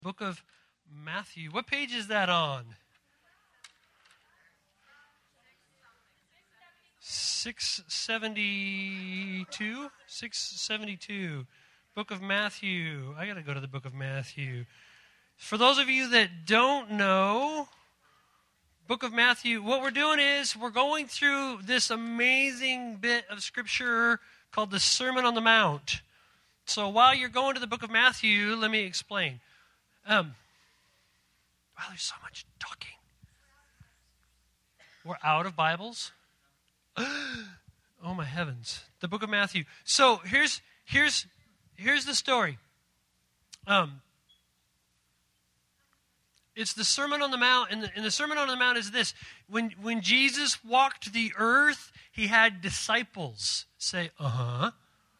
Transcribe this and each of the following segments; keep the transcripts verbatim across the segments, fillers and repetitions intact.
Book of Matthew. What page is that on? six seventy-two? six seventy-two. Book of Matthew. I got to go to the book of Matthew. For those of you that don't know, book of Matthew, what we're doing is we're going through this amazing bit of scripture called the Sermon on the Mount. So while you're going to the book of Matthew, let me explain. Um, wow, there's so much talking. We're out of Bibles. Oh my heavens! The book of Matthew. So here's here's here's the story. Um, it's the Sermon on the Mount, and the, and the Sermon on the Mount is this: when when Jesus walked the earth, he had disciples. Say, uh huh.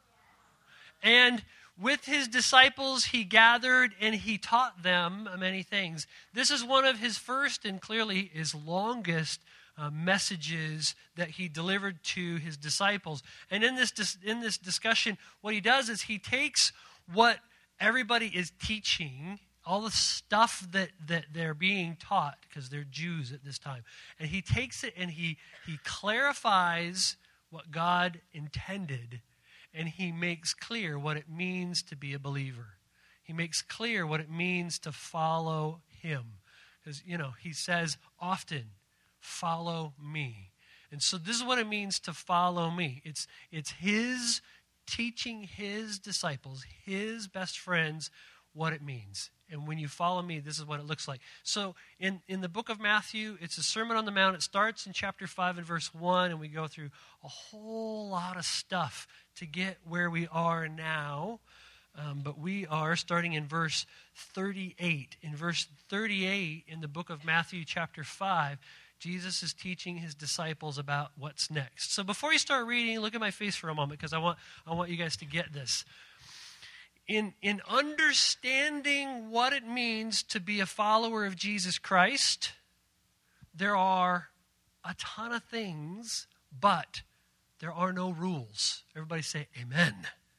And with his disciples, he gathered and he taught them many things. This is one of his first and clearly his longest uh, messages that he delivered to his disciples. And in this dis- in this discussion, what he does is he takes what everybody is teaching, all the stuff that, that they're being taught, because they're Jews at this time, and he takes it and he he clarifies what God intended. And he makes clear what it means to be a believer. He makes clear what it means to follow him. Because, you know, he says often, follow me. And so this is what it means to follow me. It's, it's his teaching his disciples, his best friends, what it means. And when you follow me, this is what it looks like. So in, in the book of Matthew, it's a Sermon on the Mount. It starts in chapter five and verse one, and we go through a whole lot of stuff to get where we are now. Um, but we are starting in verse thirty-eight. In verse thirty-eight in the book of Matthew chapter five, Jesus is teaching his disciples about what's next. So before you start reading, look at my face for a moment, because I want I want you guys to get this. In, in understanding what it means to be a follower of Jesus Christ, there are a ton of things, but there are no rules. Everybody say amen.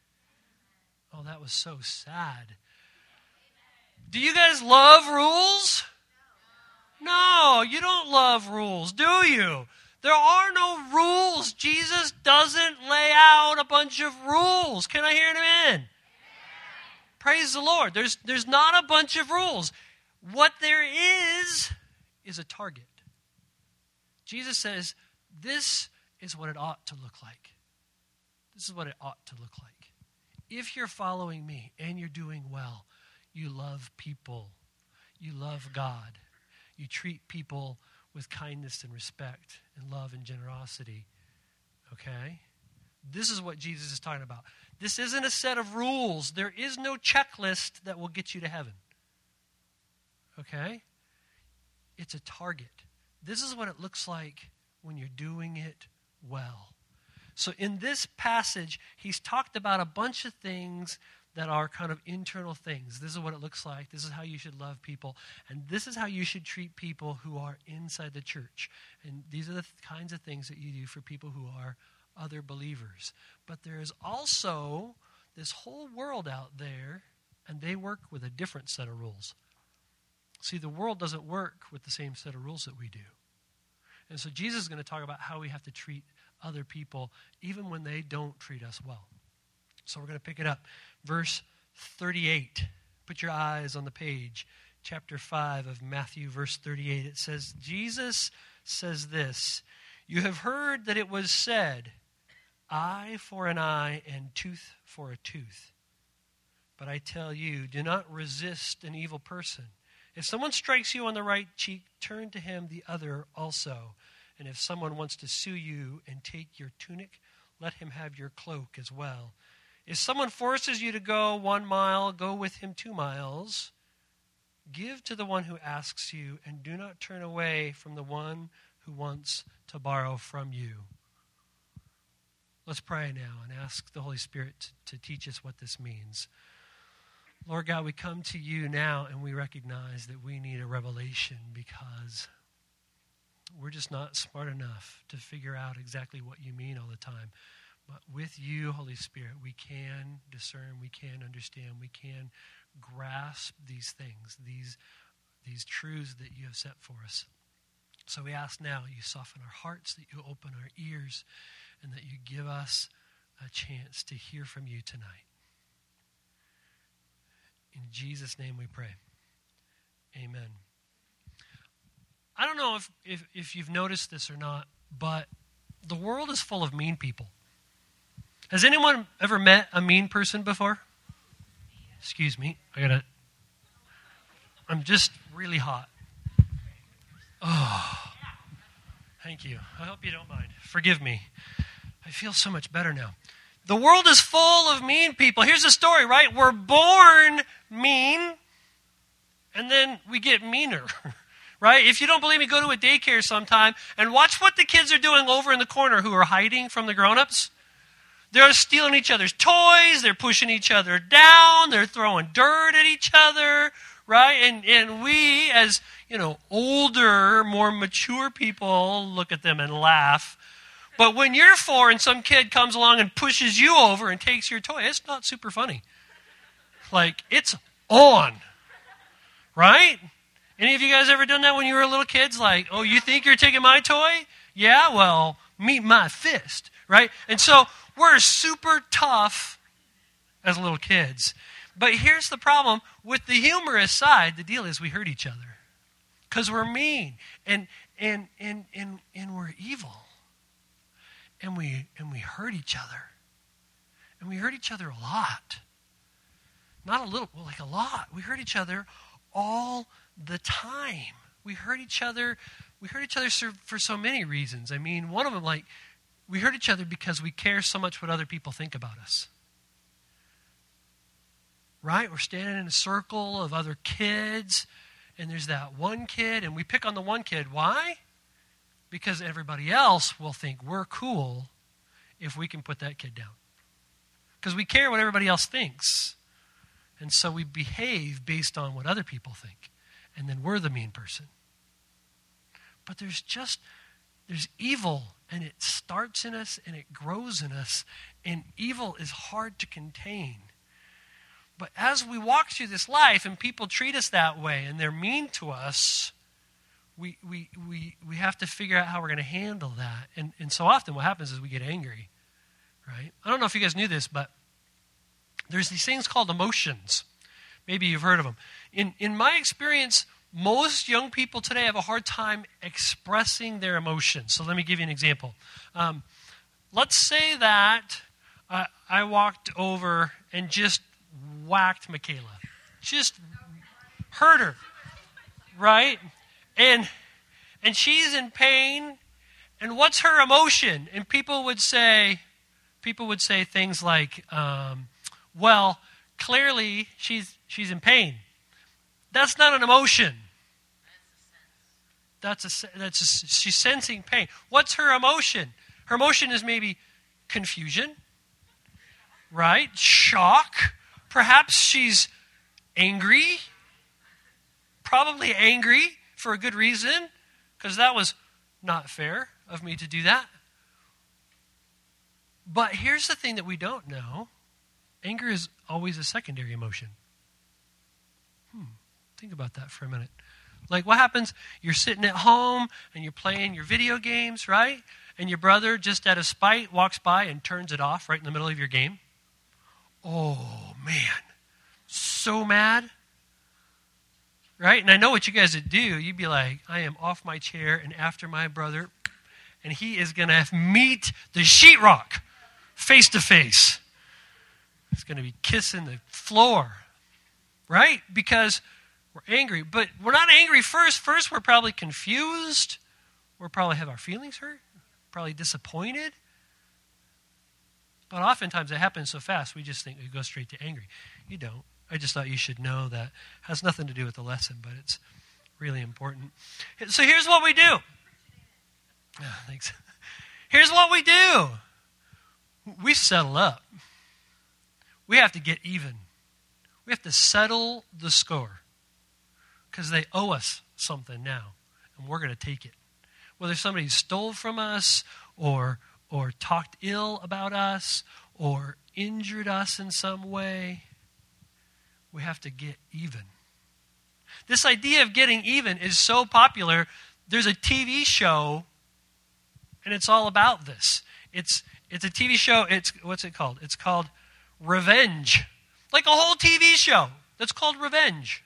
Oh, that was so sad. Do you guys love rules? No, you don't love rules, do you? There are no rules. Jesus doesn't lay out a bunch of rules. Can I hear an amen? Praise the Lord. There's, there's not a bunch of rules. What there is, is a target. Jesus says, this is what it ought to look like. This is what it ought to look like. If you're following me and you're doing well, you love people. You love God. You treat people with kindness and respect and love and generosity. Okay? This is what Jesus is talking about. This isn't a set of rules. There is no checklist that will get you to heaven. Okay? It's a target. This is what it looks like when you're doing it well. So in this passage, he's talked about a bunch of things that are kind of internal things. This is what it looks like. This is how you should love people. And this is how you should treat people who are inside the church. And these are the th- kinds of things that you do for people who are other believers. But there is also this whole world out there, and they work with a different set of rules. See, the world doesn't work with the same set of rules that we do. And so Jesus is going to talk about how we have to treat other people even when they don't treat us well. So we're going to pick it up. Verse thirty-eight. Put your eyes on the page. Chapter five of Matthew, verse thirty-eight. It says, Jesus says this, "You have heard that it was said, eye for an eye and tooth for a tooth. But I tell you, do not resist an evil person. If someone strikes you on the right cheek, turn to him the other also. And if someone wants to sue you and take your tunic, let him have your cloak as well. If someone forces you to go one mile, go with him two miles. Give to the one who asks you, and do not turn away from the one who wants to borrow from you." Let's pray now and ask the Holy Spirit to teach us what this means. Lord God, we come to you now and we recognize that we need a revelation because we're just not smart enough to figure out exactly what you mean all the time. But with you, Holy Spirit, we can discern, we can understand, we can grasp these things, these, these truths that you have set for us. So we ask now you soften our hearts, that you open our ears, and that you give us a chance to hear from you tonight. In Jesus' name we pray. Amen. I don't know if, if, if you've noticed this or not, but the world is full of mean people. Has anyone ever met a mean person before? Excuse me. I gotta. I'm just really hot. Oh, thank you. I hope you don't mind. Forgive me. I feel so much better now. The world is full of mean people. Here's the story, right? We're born mean, and then we get meaner, right? If you don't believe me, go to a daycare sometime and watch what the kids are doing over in the corner who are hiding from the grown-ups. They're stealing each other's toys. They're pushing each other down. They're throwing dirt at each other, right? And and we, as you know, older, more mature people, look at them and laugh. But when you're four and some kid comes along and pushes you over and takes your toy, it's not super funny. Like, it's on, right? Any of you guys ever done that when you were little kids? Like, oh, you think you're taking my toy? Yeah, well, meet my fist, right? And so we're super tough as little kids. But here's the problem. With the humorous side, the deal is we hurt each other. Because we're mean. And and and and and we're evil. And we and we hurt each other. And we hurt each other a lot. Not a little, well, like a lot. We hurt each other all the time. We hurt each other, we hurt each other for so many reasons. I mean, one of them, like, we hurt each other because we care so much what other people think about us. Right? We're standing in a circle of other kids, and there's that one kid, and we pick on the one kid. Why? Because everybody else will think we're cool if we can put that kid down. Because we care what everybody else thinks. And so we behave based on what other people think. And then we're the mean person. But there's just, there's evil, and it starts in us, and it grows in us. And evil is hard to contain. But as we walk through this life and people treat us that way and they're mean to us, we we we, we have to figure out how we're going to handle that. And, and so often what happens is we get angry, right? I don't know if you guys knew this, but there's these things called emotions. Maybe you've heard of them. In, in my experience, most young people today have a hard time expressing their emotions. So let me give you an example. Um, let's say that uh, I walked over and just whacked Michaela. Just hurt her, right? And and she's in pain. And what's her emotion? And people would say, people would say things like, um, well, clearly she's she's in pain. That's not an emotion. That's a that's a, she's sensing pain. What's her emotion? Her emotion is maybe confusion, right? Shock. Perhaps she's angry, probably angry for a good reason, because that was not fair of me to do that. But here's the thing that we don't know. Anger is always a secondary emotion. Hmm, think about that for a minute. Like, what happens? You're sitting at home and you're playing your video games, right? And your brother, just out of spite, walks by and turns it off right in the middle of your game. Oh, man. So mad. Right? And I know what you guys would do. You'd be like, I am off my chair and after my brother, and he is going to meet the sheetrock face to face. He's going to be kissing the floor. Right? Because we're angry. But we're not angry first. First, we're probably confused. We'll probably have our feelings hurt. Probably disappointed. But oftentimes it happens so fast, we just think we go straight to angry. You don't. I just thought you should know that. It has nothing to do with the lesson, but it's really important. So here's what we do. Oh, thanks. Here's what we do. We settle up. We have to get even. We have to settle the score. Because they owe us something now, and we're going to take it. Whether somebody stole from us or or talked ill about us or injured us in some way, we have to get even. This idea of getting even is so popular. There's a T V show, and it's all about this. It's it's a T V show. It's what's it called? It's called Revenge. Like a whole T V show that's called Revenge.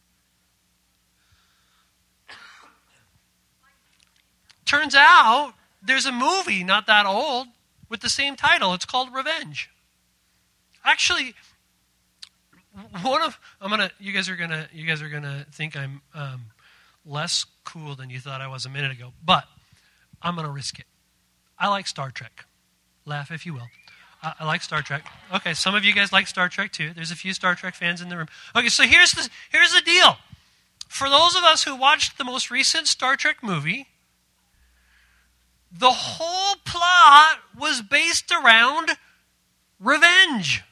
Turns out there's a movie not that old with the same title. It's called Revenge. Actually, one of I'm gonna you guys are gonna you guys are gonna think I'm um, less cool than you thought I was a minute ago, but I'm gonna risk it. I like Star Trek. Laugh if you will. I, I like Star Trek. Okay, some of you guys like Star Trek too. There's a few Star Trek fans in the room. Okay, so here's the here's the deal. For those of us who watched the most recent Star Trek movie, the whole plot was based around revenge.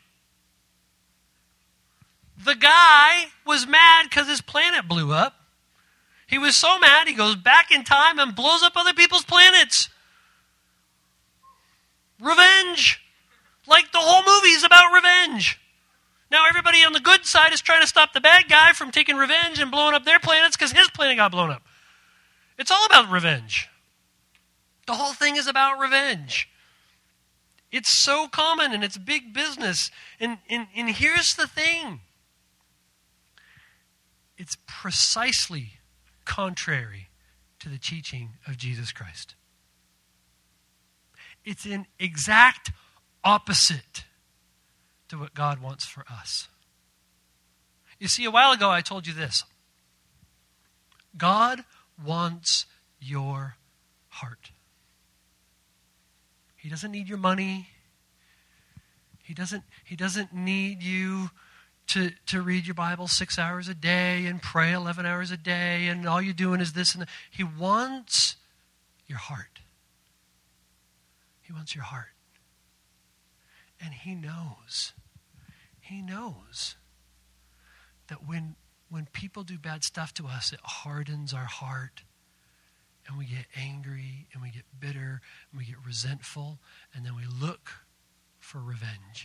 The guy was mad because his planet blew up. He was so mad, he goes back in time and blows up other people's planets. Revenge. Like the whole movie is about revenge. Now everybody on the good side is trying to stop the bad guy from taking revenge and blowing up their planets because his planet got blown up. It's all about revenge. The whole thing is about revenge. It's so common and it's big business. And, and, and here's the thing. It's precisely contrary to the teaching of Jesus Christ. It's an exact opposite to what God wants for us. You see, a while ago I told you this. God wants your heart. He doesn't need your money. He doesn't, he doesn't need you to, to read your Bible six hours a day and pray eleven hours a day and all you're doing is this and that. He wants your heart. He wants your heart. And he knows, he knows that when, when people do bad stuff to us, it hardens our heart. And we get angry, and we get bitter, and we get resentful, and then we look for revenge.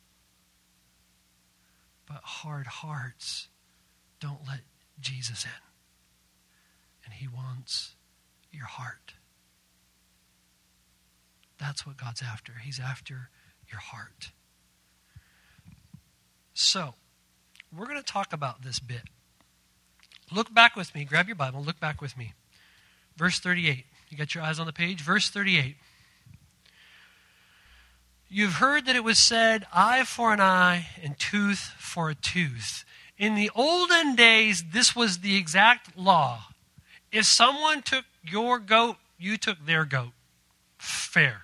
But hard hearts don't let Jesus in. And he wants your heart. That's what God's after. He's after your heart. So, we're going to talk about this bit. Look back with me. Grab your Bible. Look back with me. Verse thirty-eight. You got your eyes on the page? Verse thirty-eight. You've heard that it was said, eye for an eye and tooth for a tooth. In the olden days, this was the exact law. If someone took your goat, you took their goat. Fair.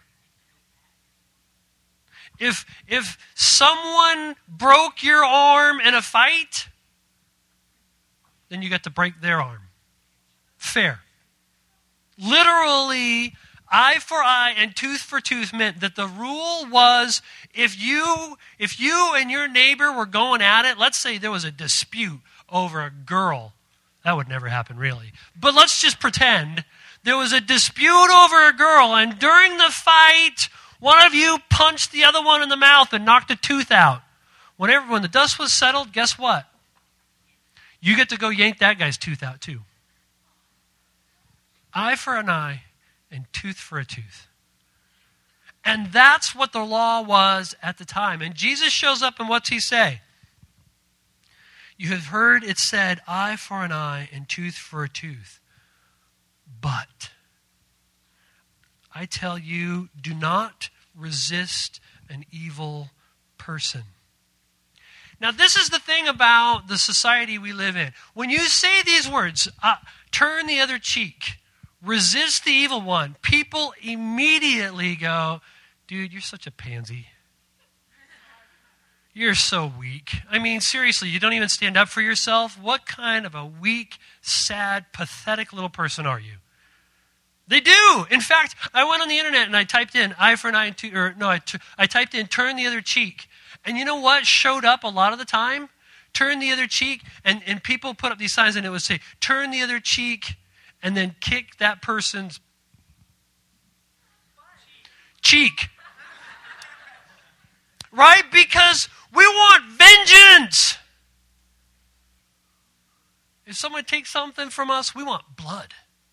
If, if someone broke your arm in a fight, then you got to break their arm. Fair. Literally, eye for eye and tooth for tooth meant that the rule was if you if you and your neighbor were going at it, let's say there was a dispute over a girl. That would never happen, really. But let's just pretend there was a dispute over a girl, and during the fight, one of you punched the other one in the mouth and knocked a tooth out. Whenever, when the dust was settled, guess what? You get to go yank that guy's tooth out too. Eye for an eye and tooth for a tooth. And that's what the law was at the time. And Jesus shows up and what's he say? You have heard it said, eye for an eye and tooth for a tooth. But I tell you, do not resist an evil person. Now, this is the thing about the society we live in. When you say these words, uh, turn the other cheek, resist the evil one, people immediately go, dude, you're such a pansy. You're so weak. I mean, seriously, you don't even stand up for yourself? What kind of a weak, sad, pathetic little person are you? They do. In fact, I went on the internet and I typed in eye for an eye and tooth, or no, I, t- I typed in turn the other cheek. And you know what showed up a lot of the time? Turn the other cheek, and, and people put up these signs and it would say, turn the other cheek, and then kick that person's cheek. Right? Because we want vengeance. If someone takes something from us, we want blood.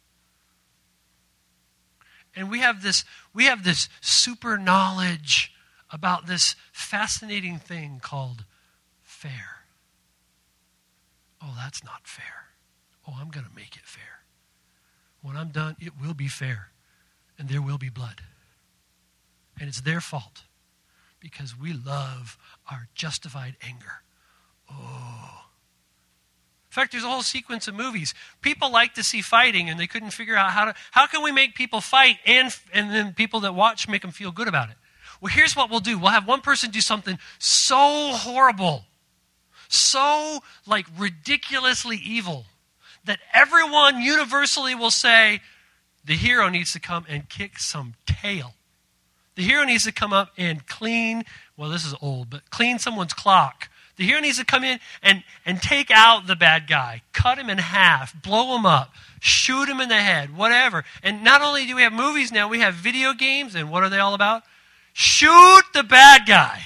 And we have this, we have this super knowledge about this fascinating thing called fair. Oh, that's not fair. Oh, I'm going to make it fair. When I'm done, it will be fair. And there will be blood. And it's their fault. Because we love our justified anger. Oh. In fact, there's a whole sequence of movies. People like to see fighting, and they couldn't figure out how to, how can we make people fight and, and then people that watch make them feel good about it? Well, here's what we'll do. We'll have one person do something so horrible, so like ridiculously evil, that everyone universally will say, the hero needs to come and kick some tail. The hero needs to come up and clean, well, this is old, but clean someone's clock. The hero needs to come in and, and take out the bad guy, cut him in half, blow him up, shoot him in the head, whatever. And not only do we have movies now, we have video games, and what are they all about? Shoot the bad guy.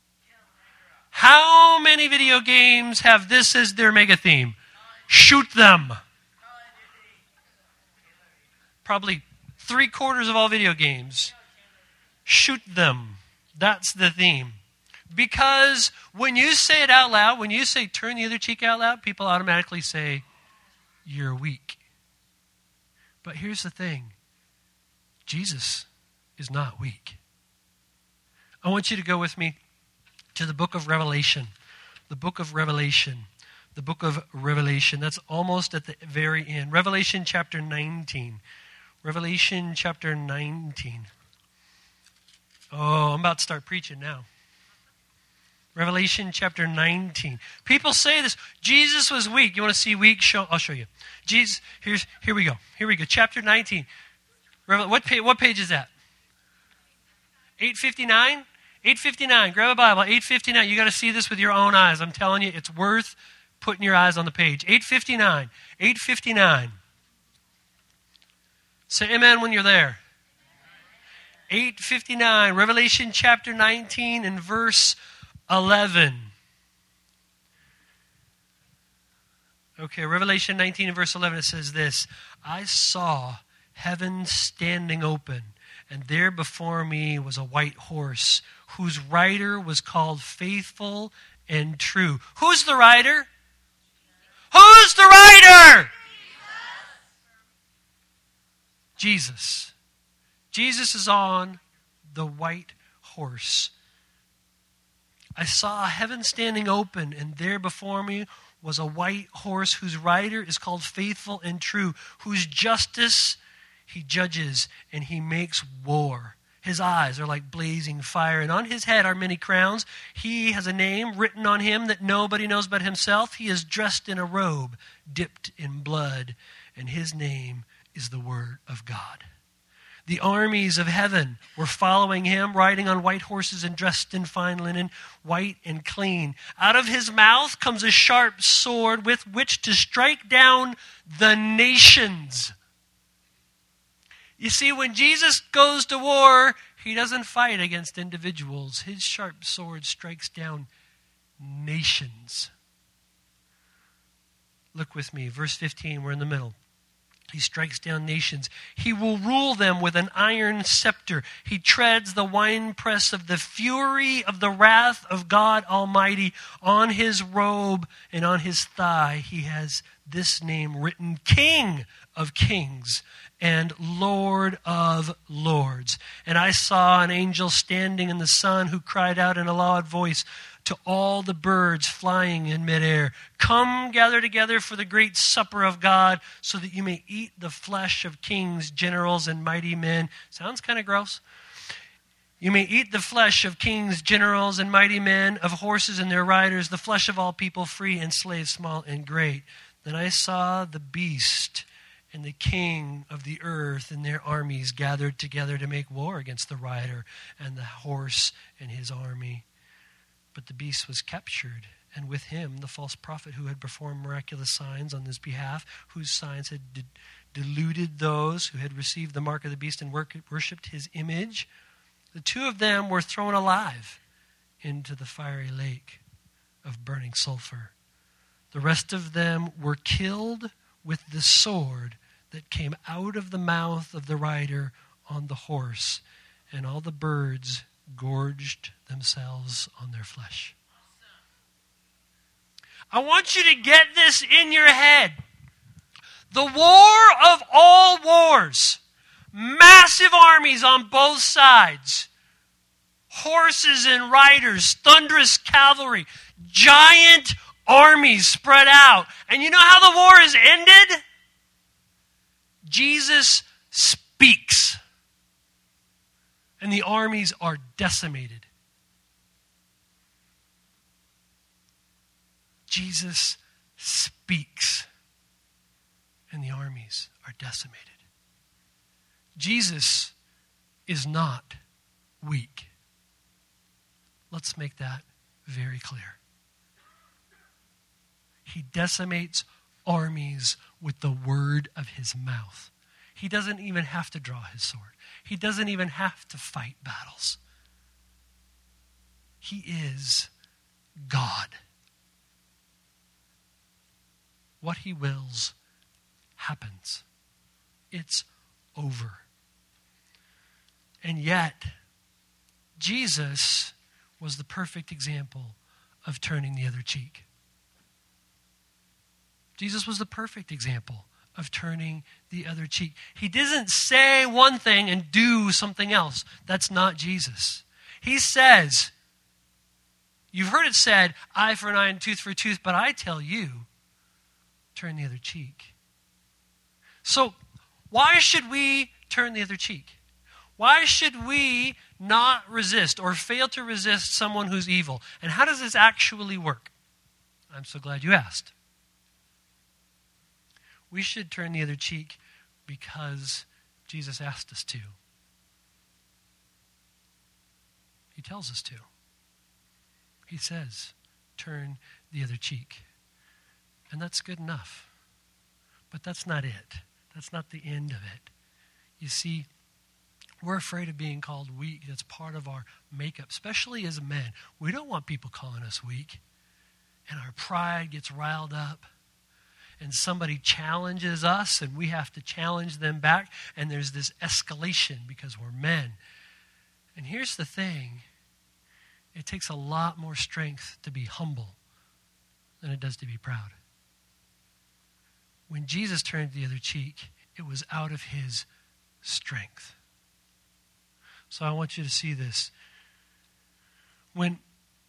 How many video games have this as their mega theme? Shoot them. Probably three quarters of all video games. Shoot them. That's the theme. Because when you say it out loud, when you say turn the other cheek out loud, people automatically say, you're weak. But here's the thing. Jesus is not weak. I want you to go with me to the book of Revelation. The book of Revelation. The book of Revelation. That's almost at the very end. Revelation chapter nineteen. Revelation chapter nineteen. Oh, I'm about to start preaching now. Revelation chapter nineteen. People say this. Jesus was weak. You want to see weak? Show, I'll show you. Jesus. Here's. Here we go. Here we go. Chapter nineteen. What page? What page is that? eight fifty-nine. eight fifty-nine. Grab a Bible. eight fifty-nine. You got to see this with your own eyes. I'm telling you, it's worth putting your eyes on the page. eight fifty-nine. eight fifty-nine. Say amen when you're there. eight fifty-nine. Revelation chapter nineteen and verse eleven. Okay, Revelation nineteen and verse eleven, it says this. I saw heaven standing open, and there before me was a white horse, whose rider was called Faithful and True. Who's the rider? Who's the rider? Jesus. Jesus is on the white horse. I saw heaven standing open, and there before me was a white horse whose rider is called Faithful and True, whose justice he judges and he makes war. His eyes are like blazing fire, and on his head are many crowns. He has a name written on him that nobody knows but himself. He is dressed in a robe dipped in blood, and his name is the Word of God. The armies of heaven were following him, riding on white horses and dressed in fine linen, white and clean. Out of his mouth comes a sharp sword with which to strike down the nations. You see, when Jesus goes to war, he doesn't fight against individuals. His sharp sword strikes down nations. Look with me, verse fifteen, we're in the middle. He strikes down nations. He will rule them with an iron scepter. He treads the winepress of the fury of the wrath of God Almighty. On his robe and on his thigh, he has this name written, King of Kings and Lord of Lords. And I saw an angel standing in the sun who cried out in a loud voice to all the birds flying in midair, come gather together for the great supper of God, so that you may eat the flesh of kings, generals, and mighty men. Sounds kind of gross. You may eat the flesh of kings, generals, and mighty men, of horses and their riders, the flesh of all people, free and slave, small and great. Then I saw the beast and the king of the earth and their armies gathered together to make war against the rider and the horse and his army. But the beast was captured, and with him the false prophet who had performed miraculous signs on his behalf, whose signs had de- deluded those who had received the mark of the beast and worshipped his image. The two of them were thrown alive into the fiery lake of burning sulfur. The rest of them were killed with the sword that came out of the mouth of the rider on the horse, and all the birds gorged themselves on their flesh. I want you to get this in your head. The war of all wars, massive armies on both sides, horses and riders, thunderous cavalry, giant armies spread out. And you know how the war is ended? Jesus speaks. And the armies are decimated. Jesus speaks. And the armies are decimated. Jesus is not weak. Let's make that very clear. He decimates armies with the word of his mouth. He doesn't even have to draw his sword. He doesn't even have to fight battles. He is God. What he wills happens. It's over. And yet, Jesus was the perfect example of turning the other cheek. Jesus was the perfect example of turning the other cheek. He doesn't say one thing and do something else. That's not Jesus. He says, you've heard it said, eye for an eye and tooth for a tooth, but I tell you, turn the other cheek. So, why should we turn the other cheek? Why should we not resist or fail to resist someone who's evil? And how does this actually work? I'm so glad you asked. We should turn the other cheek because Jesus asked us to. He tells us to. He says, turn the other cheek. And that's good enough. But that's not it. That's not the end of it. You see, we're afraid of being called weak. That's part of our makeup, especially as men. We don't want people calling us weak. And our pride gets riled up. And somebody challenges us, and we have to challenge them back. And there's this escalation because we're men. And here's the thing. It takes a lot more strength to be humble than it does to be proud. When Jesus turned the other cheek, it was out of his strength. So I want you to see this. When,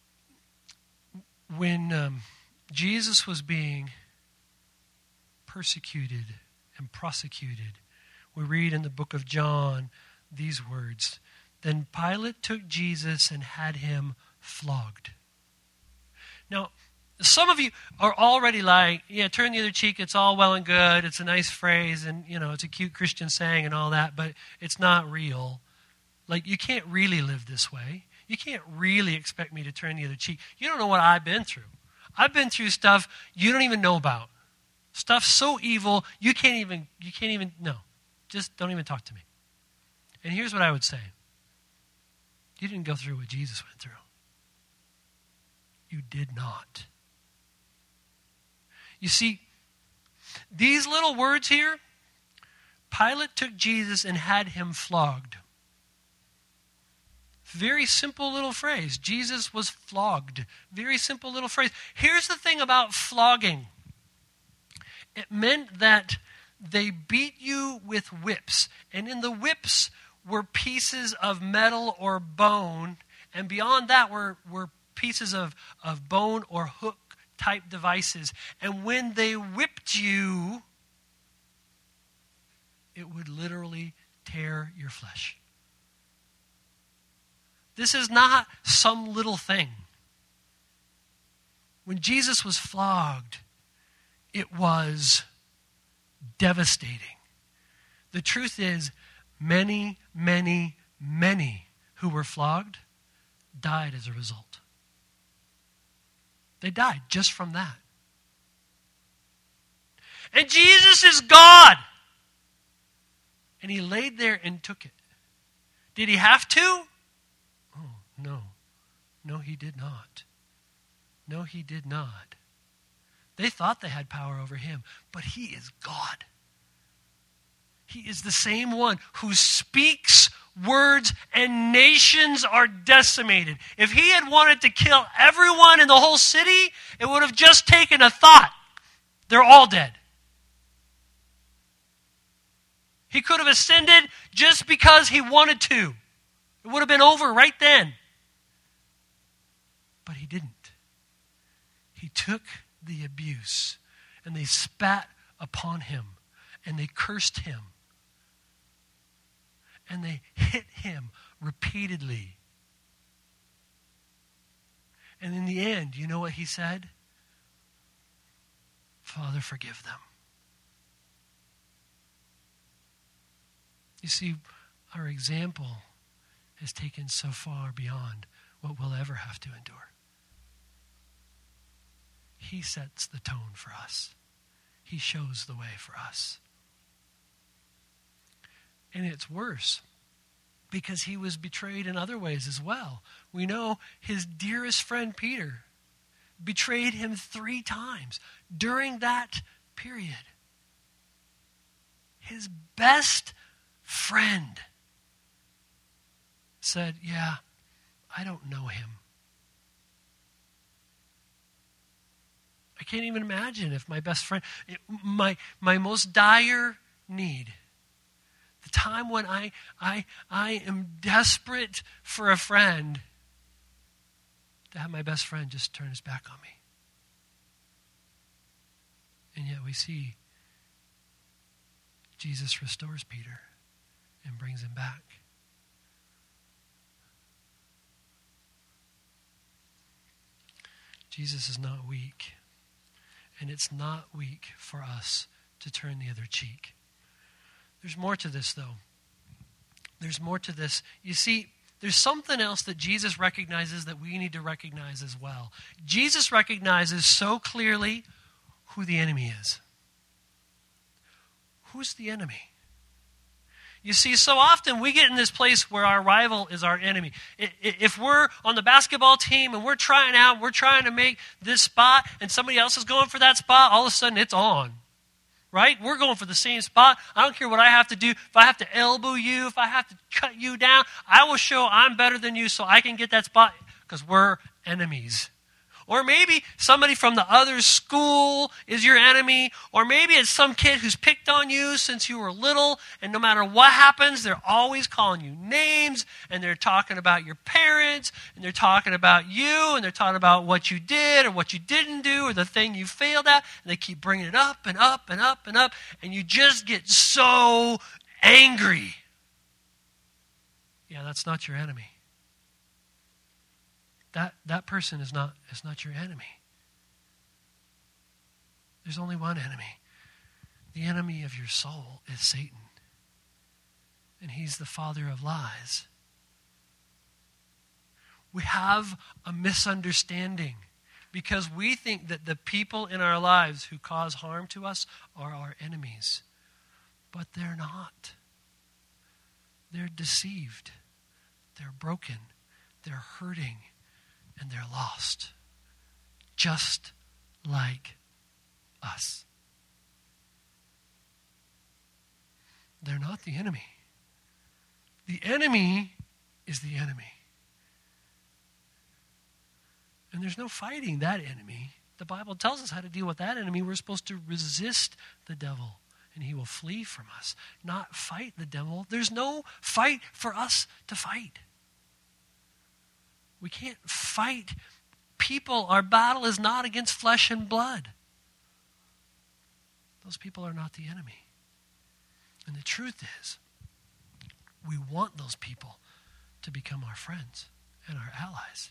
when um, Jesus was being persecuted and prosecuted, we read in the book of John these words. Then Pilate took Jesus and had him flogged. Now, some of you are already like, yeah, turn the other cheek, it's all well and good, it's a nice phrase, and, you know, it's a cute Christian saying and all that, but it's not real. Like, you can't really live this way. You can't really expect me to turn the other cheek. You don't know what I've been through. I've been through stuff you don't even know about. Stuff so evil, you can't even, you can't even, no. Just don't even talk to me. And here's what I would say. You didn't go through what Jesus went through. You did not. You see, these little words here, Pilate took Jesus and had him flogged. Very simple little phrase. Jesus was flogged. Very simple little phrase. Here's the thing about flogging. It meant that they beat you with whips. And in the whips were pieces of metal or bone. And beyond that were, were pieces of, of bone or hook type devices. And when they whipped you, it would literally tear your flesh. This is not some little thing. When Jesus was flogged, it was devastating. The truth is, many, many, many who were flogged died as a result. They died just from that. And Jesus is God. And he laid there and took it. Did he have to? Oh, no. No, he did not. No, he did not. They thought they had power over him, but he is God. He is the same one who speaks words and nations are decimated. If he had wanted to kill everyone in the whole city, it would have just taken a thought. They're all dead. He could have ascended just because he wanted to. It would have been over right then. But he didn't. He took the abuse and they spat upon him and they cursed him and they hit him repeatedly. And in the end, you know what he said? Father, forgive them. You see, our example has taken so far beyond what we'll ever have to endure. He sets the tone for us. He shows the way for us. And it's worse because he was betrayed in other ways as well. We know his dearest friend Peter betrayed him three times during that period. His best friend said, yeah, I don't know him. I can't even imagine if my best friend, my, my most dire need, the time when I, I, I am desperate for a friend, to have my best friend just turn his back on me. And yet we see Jesus restores Peter and brings him back. Jesus is not weak. And it's not weak for us to turn the other cheek. There's more to this, though. There's more to this. You see, there's something else that Jesus recognizes that we need to recognize as well. Jesus recognizes so clearly who the enemy is. Who's the enemy? You see, so often we get in this place where our rival is our enemy. If we're on the basketball team and we're trying out, we're trying to make this spot, and somebody else is going for that spot, all of a sudden it's on. Right? We're going for the same spot. I don't care what I have to do. If I have to elbow you, if I have to cut you down, I will show I'm better than you so I can get that spot because we're enemies. Or maybe somebody from the other school is your enemy. Or maybe it's some kid who's picked on you since you were little. And no matter what happens, they're always calling you names. And they're talking about your parents. And they're talking about you. And they're talking about what you did or what you didn't do or the thing you failed at. And they keep bringing it up and up and up and up. And you just get so angry. Yeah, that's not your enemy. That that person is not, is not your enemy. There's only one enemy. The enemy of your soul is Satan. And he's the father of lies. We have a misunderstanding because we think that the people in our lives who cause harm to us are our enemies. But they're not. They're deceived. They're broken. They're hurting. And they're lost, just like us. They're not the enemy. The enemy is the enemy. And there's no fighting that enemy. The Bible tells us how to deal with that enemy. We're supposed to resist the devil, and he will flee from us, not fight the devil. There's no fight for us to fight. We can't fight people. Our battle is not against flesh and blood. Those people are not the enemy. And the truth is, we want those people to become our friends and our allies.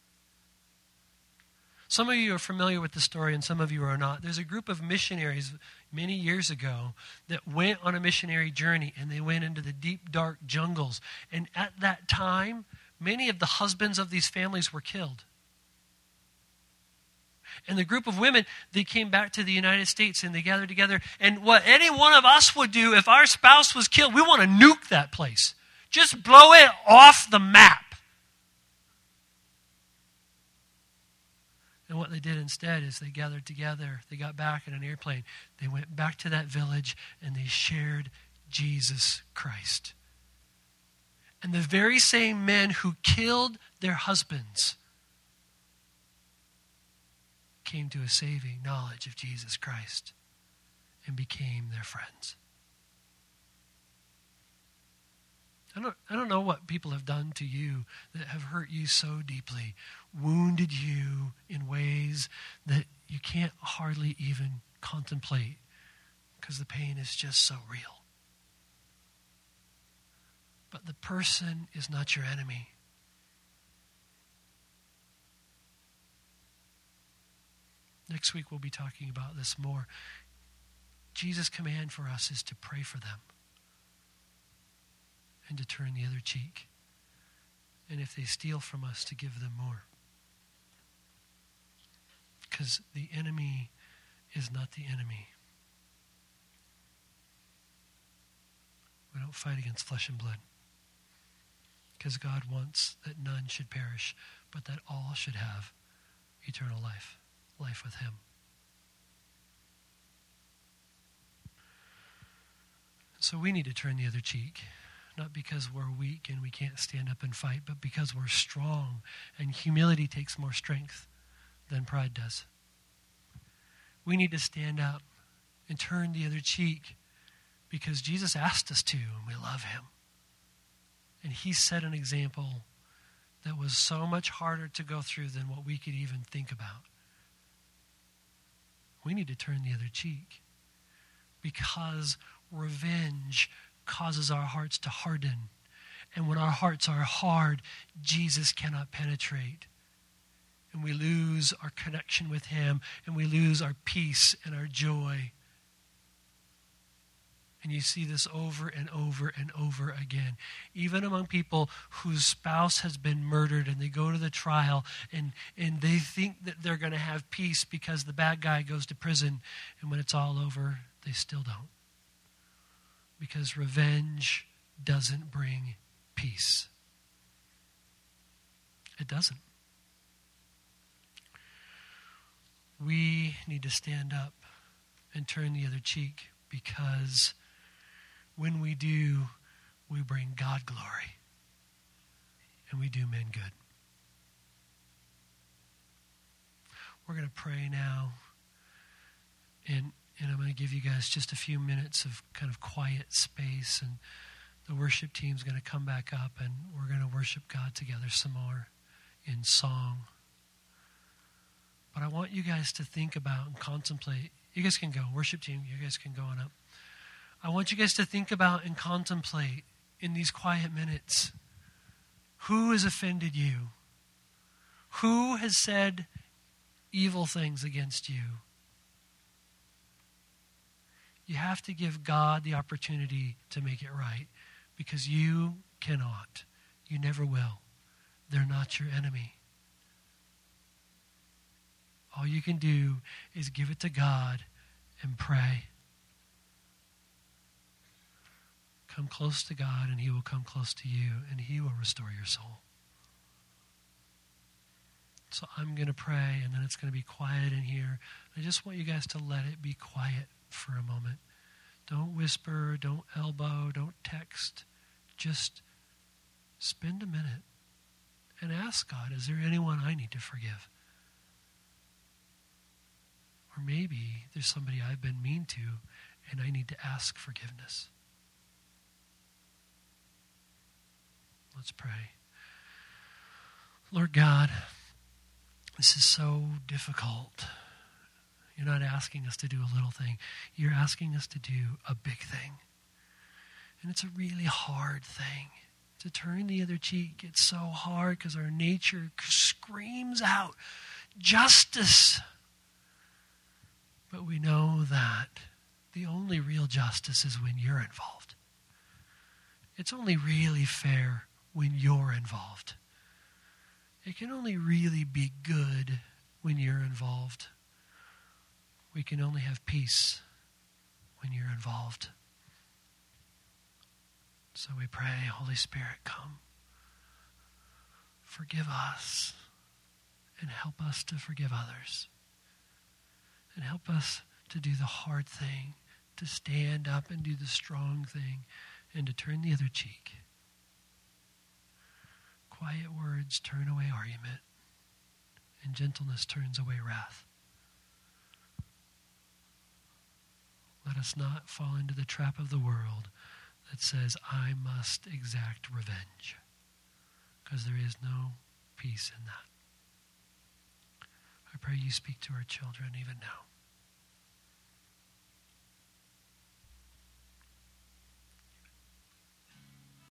Some of you are familiar with the story and some of you are not. There's a group of missionaries many years ago that went on a missionary journey and they went into the deep, dark jungles. And at that time, many of the husbands of these families were killed. And the group of women, they came back to the United States and they gathered together. And what any one of us would do if our spouse was killed, we want to nuke that place. Just blow it off the map. And what they did instead is they gathered together. They got back in an airplane. They went back to that village and they shared Jesus Christ. And the very same men who killed their husbands came to a saving knowledge of Jesus Christ and became their friends. I don't, I don't know what people have done to you that have hurt you so deeply, wounded you in ways that you can't hardly even contemplate because the pain is just so real. But the person is not your enemy. Next week we'll be talking about this more. Jesus' command for us is to pray for them and to turn the other cheek. And if they steal from us, to give them more. Because the enemy is not the enemy. We don't fight against flesh and blood. Because God wants that none should perish, but that all should have eternal life. Life with him. So we need to turn the other cheek. Not because we're weak and we can't stand up and fight, but because we're strong. And humility takes more strength than pride does. We need to stand up and turn the other cheek because Jesus asked us to, and we love him. And he set an example that was so much harder to go through than what we could even think about. We need to turn the other cheek because revenge causes our hearts to harden. And when our hearts are hard, Jesus cannot penetrate. And we lose our connection with him, and we lose our peace and our joy. And you see this over and over and over again. Even among people whose spouse has been murdered and they go to the trial and, and they think that they're going to have peace because the bad guy goes to prison. And when it's all over, they still don't. Because revenge doesn't bring peace. It doesn't. We need to stand up and turn the other cheek because when we do, we bring God glory and we do men good. We're going to pray now, and and I'm going to give you guys just a few minutes of kind of quiet space, and the worship team's going to come back up, and we're going to worship God together some more in song. But I want you guys to think about and contemplate. You guys can go. Worship team, you guys can go on up. I want you guys to think about and contemplate in these quiet minutes. Who has offended you? Who has said evil things against you? You have to give God the opportunity to make it right because you cannot. You never will. They're not your enemy. All you can do is give it to God and pray. Come close to God and he will come close to you and he will restore your soul. So I'm going to pray and then it's going to be quiet in here. I just want you guys to let it be quiet for a moment. Don't whisper, don't elbow, don't text. Just spend a minute and ask God, is there anyone I need to forgive? Or maybe there's somebody I've been mean to and I need to ask forgiveness. Let's pray. Lord God, this is so difficult. You're not asking us to do a little thing. You're asking us to do a big thing. And it's a really hard thing. To turn the other cheek, it's so hard because our nature screams out justice. But we know that the only real justice is when you're involved. It's only really fair when you're involved. It can only really be good when you're involved. We can only have peace when you're involved. So we pray, Holy Spirit, come. Forgive us and help us to forgive others. And help us to do the hard thing, to stand up and do the strong thing, and to turn the other cheek. Quiet words turn away argument, and gentleness turns away wrath. Let us not fall into the trap of the world that says, I must exact revenge, because there is no peace in that. I pray you speak to our children even now.